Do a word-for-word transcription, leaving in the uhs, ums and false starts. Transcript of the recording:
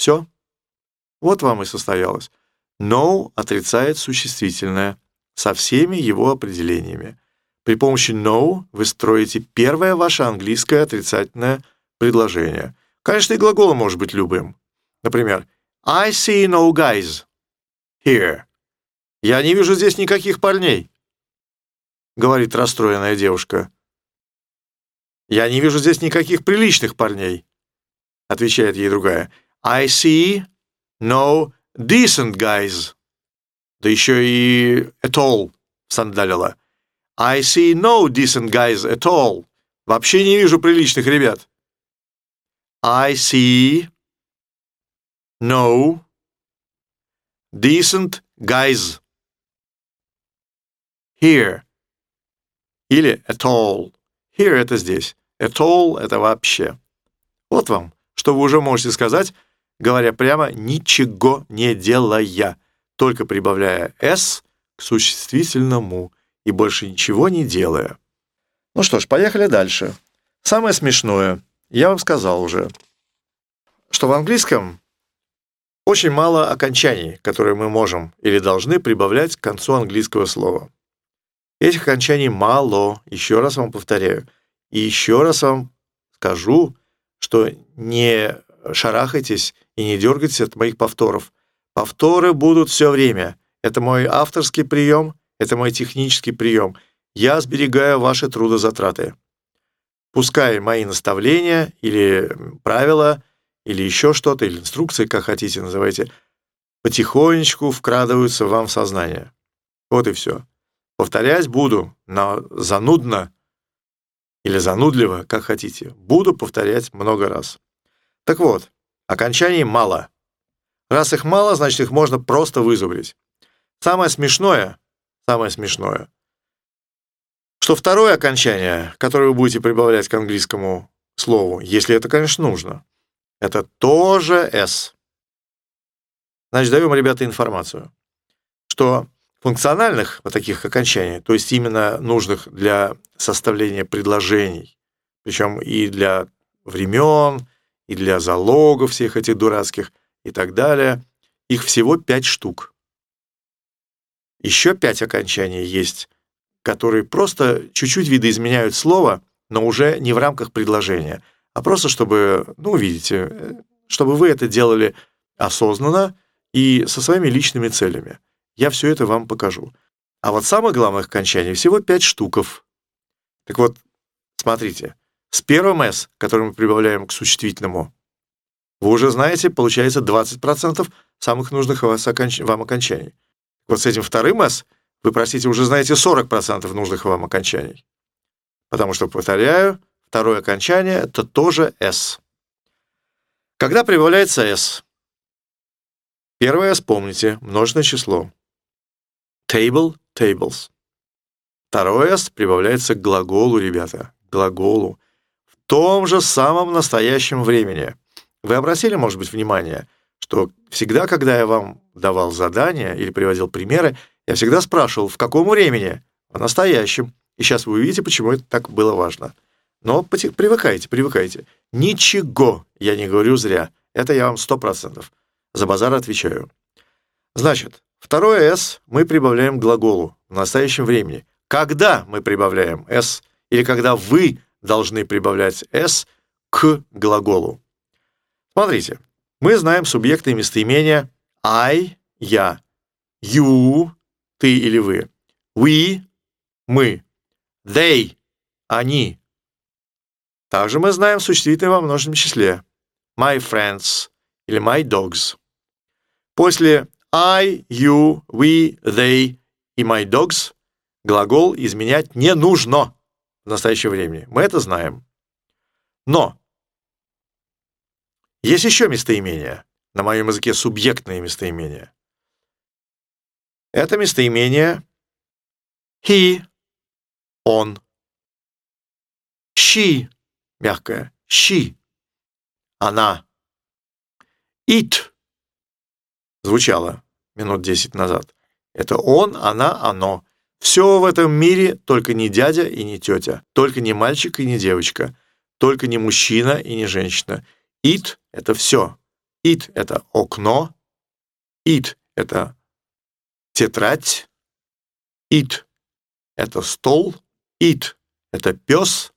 Все. Вот вам и состоялось. No отрицает существительное со всеми его определениями. При помощи no вы строите первое ваше английское отрицательное предложение. Конечно, и глагол может быть любым. Например, I see no guys here. Я не вижу здесь никаких парней, говорит расстроенная девушка. Я не вижу здесь никаких приличных парней, отвечает ей другая. I see no decent guys. Да еще и at all сандалила. I see no decent guys at all. Вообще не вижу приличных ребят. I see no decent guys here. Или at all. Here — это здесь. At all — это вообще. Вот вам, что вы уже можете сказать, говоря прямо, ничего не делая, только прибавляя s к существительному и больше ничего не делая. Ну что ж, поехали дальше. Самое смешное, я вам сказал уже, что в английском очень мало окончаний, которые мы можем или должны прибавлять к концу английского слова. Этих окончаний мало, еще раз вам повторяю. И еще раз вам скажу, что не шарахайтесь и не дергайтесь от моих повторов. Повторы будут все время. Это мой авторский прием, это мой технический прием. Я сберегаю ваши трудозатраты. Пускай мои наставления или правила, или еще что-то, или инструкции, как хотите называйте, потихонечку вкрадываются вам в сознание. Вот и все. Повторять буду, но занудно или занудливо, как хотите. Буду повторять много раз. Так вот, окончаний мало. Раз их мало, значит, их можно просто вызубрить. Самое смешное, самое смешное, что второе окончание, которое вы будете прибавлять к английскому слову, если это, конечно, нужно, это тоже s. Значит, даем, ребята, информацию, что функциональных вот таких окончаний, то есть именно нужных для составления предложений, причем и для времен, и для залогов всех этих дурацких и так далее, их всего пять штук. Еще пять окончаний есть, которые просто чуть-чуть видоизменяют слово, но уже не в рамках предложения, а просто чтобы, ну, видите, чтобы вы это делали осознанно и со своими личными целями. Я все это вам покажу. А вот самых главных окончаний всего пять штуков. Так вот, смотрите, с первым «с», который мы прибавляем к существительному, вы уже знаете, получается двадцать процентов самых нужных вам окончаний. Вот с этим вторым «с» вы, простите, уже знаете сорок процентов нужных вам окончаний. Потому что, повторяю, второе окончание — это тоже «с». Когда прибавляется «с»? Первое, вспомните, множественное число. Table, tables. Второе «с» прибавляется к глаголу, ребята, к глаголу. В том же самом настоящем времени. Вы обратили, может быть, внимание, что всегда, когда я вам давал задания или приводил примеры, я всегда спрашивал, в каком времени? В настоящем. И сейчас вы увидите, почему это так было важно. Но привыкайте, привыкайте. Ничего я не говорю зря. Это я вам сто процентов. За базар отвечаю. Значит, второе «с» мы прибавляем к глаголу в настоящем времени. Когда мы прибавляем «с» или когда вы должны прибавлять «с» к глаголу? Смотрите, мы знаем субъекты и местоимения I — я, you — ты или вы, we — мы, they — они. Также мы знаем существительные во множественном числе my friends или my dogs. После I, you, we, they и my dogs глагол изменять не нужно в настоящее время. Мы это знаем. Но есть еще местоимения. На моем языке субъектные местоимения. Это местоимение he, он, she, мягкое, she, она, it, звучало минут десять назад. Это он, она, оно. Все в этом мире только не дядя и не тетя, только не мальчик и не девочка, только не мужчина и не женщина. It — это все. It — это окно. It — это тетрадь. It — это стол. It — это пес.